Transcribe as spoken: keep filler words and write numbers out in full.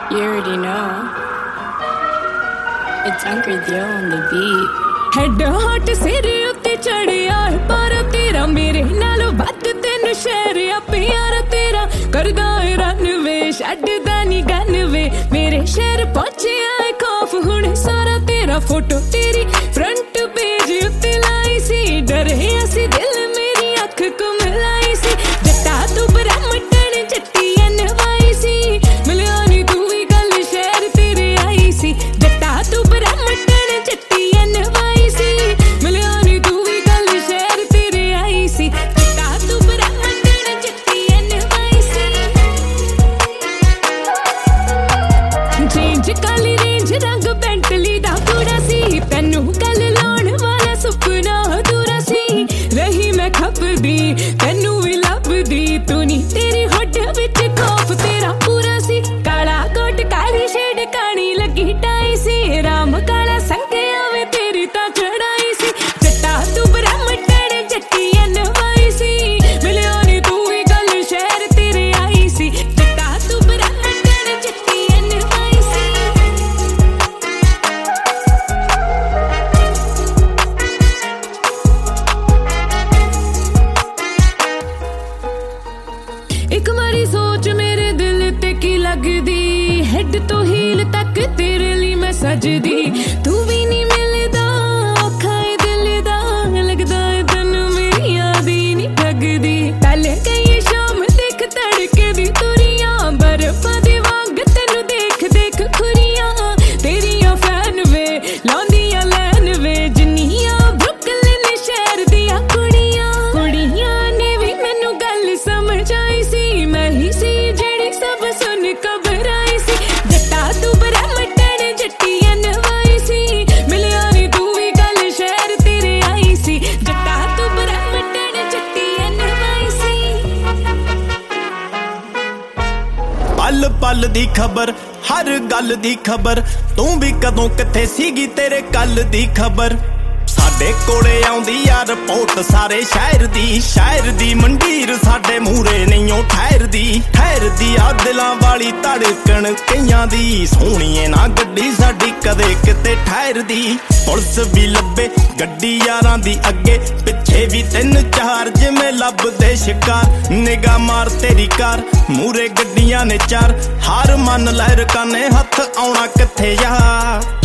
You already know. It's Uncle Dio on the beat. Head hot सिर उत्ते चढ़िया पर तेरा मेरे नालों बात तेनु शेर आ प्यार तेरा करदा रन वे छड्डदा नी गन वे मेरे शहर पहुंचिया खौफ हुण सारा तेरा फोटो तेरी फ्रंट पेज उत्ते लाई सी डरे असी दिल मेरी अख को मिलाई सी जट्टा तू ब्रह्मटन जट्टी अनवाई सी मिलिया नी तू भी गल शहर तेरे आई सी जट्टा तू ब्रह्मटन जट्टी अनवाई सी मिलिया नी तू भी गल शहर तेरे आई सी जट्टा तू ब्रह्मटन जट्टी अनवाई सी चेंज काली रेंज रंग बेंटली दा पूरा सी तैनू गल लाउण वाला सुपना अधूरा सी रही मैं खपदी तैनू भी लभदी तू नी तेरी होठ विच खौफ तेरा पूरा सी काला कोट काली शेड कानी लगी टाई सी राम काला संगिया वे तेरी ता चढ़ाई सी जट्टा तू ब्रह्मटन जट्टी अनवाई सी मिलिया नी तू भी गल शहर तेरे आई सी जट्टा तू ब्रह्मटन जट्टी अनवाई सी एक बारी सोच मेरे दिल ते की लगदी हेड तो हील तक तेरे लिए मैं सजदी तू भी नहीं मिलदा औखा है दिल दा लगदा है तैनू मेरी याद ही नहीं ठगदी पहले कई शाम देख तड़के दी तुरियां बर्फां दे वांग तैनू देख देख खुरियां तेरियां फैन वे लाउंदियां लैन वे जिन्नियां ब्रुकलिन शहर दियां कुड़ियां कुड़ियां ने भी मैनू गल समझ आई सी मैं ही सी जेड़ी सब सुन घबराई सी जट्टा तू ब्रह्मटन जट्टी अनवाई सी मिलिया नी तू भी गल शहर तेरे आई सी जट्टा तू ब्रह्मटन जट्टी अनवाई सी पल पल दी खबर हर गल दी खबर तू भी कदों किथे सीगी तेरे कल दी खबर साडे कोले आउंदी आ रिपोर्ट सारे शहर दी शहर दी मंडीर साडे मूहरे नहीं ठहरदी ठहरदी आ दिलां वाली धड़कन कईयां दी सोहणीए ना गड्डी साडी कदे किते ठहरदी पुलिस भी लब्बे गड्डी यारां दी अगे पिछे भी तीन चार जिवें लभदे शिकार निगाह मार तेरी कार मूहरे गड्डियां ने चार हार मन लहर काने हथ आउणा किथे यार